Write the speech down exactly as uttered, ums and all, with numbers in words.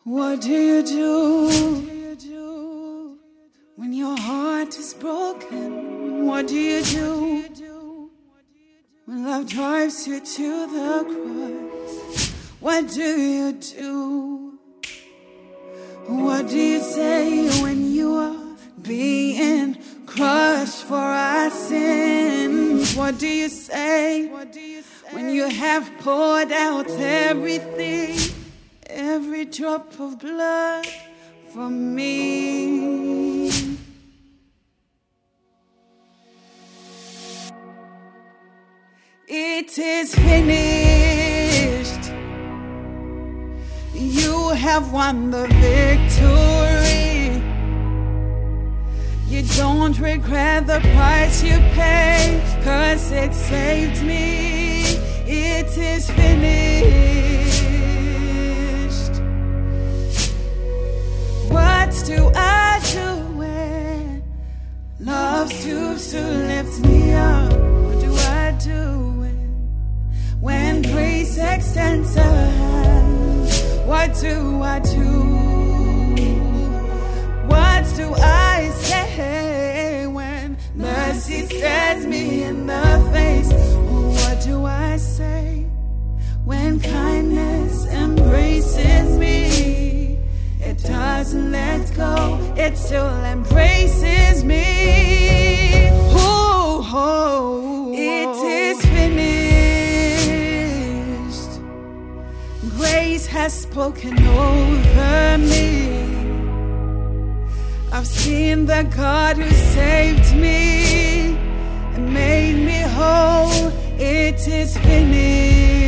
What do you do when your heart is broken? What do you do when love drives you to the cross? What do you do? What do you say when you are being crushed for our sins? What do you say when you have poured out everything, every drop of blood for me? It is finished. You have won the victory. You don't regret the price you paid, 'cause it saved me. It is finished. What do I do when love stoops to lift me up? What do I do when, when grace extends a hand? What do I do? What do I say when mercy stares me in the face? What do I say when kindness embraces me? It doesn't let go, it still embraces me. Oh, oh, it is finished. Grace has spoken over me. I've seen the God who saved me and made me whole. It is finished.